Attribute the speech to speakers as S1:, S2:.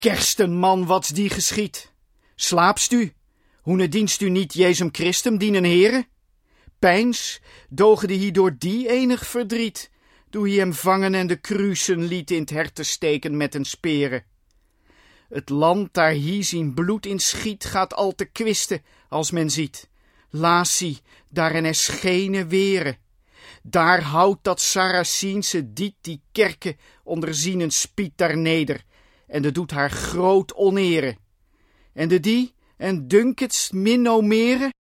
S1: Kerstenman, wat's die geschied? Slaapst u? Hoene dienst u niet Jezum Christum dienen Heere? Peins, doogde hij door die enig verdriet, doe hij hem vangen en de kruisen liet in 't herte steken met een speren. Het land daar hier zien bloed in schiet, gaat al te kwisten, als men ziet. Laat daar en er schene weren. Daar houdt dat Saraciense diet die kerke onder zienen spiet daar neder, en de doet haar groot onere. En de die, en dunkt het min o mere,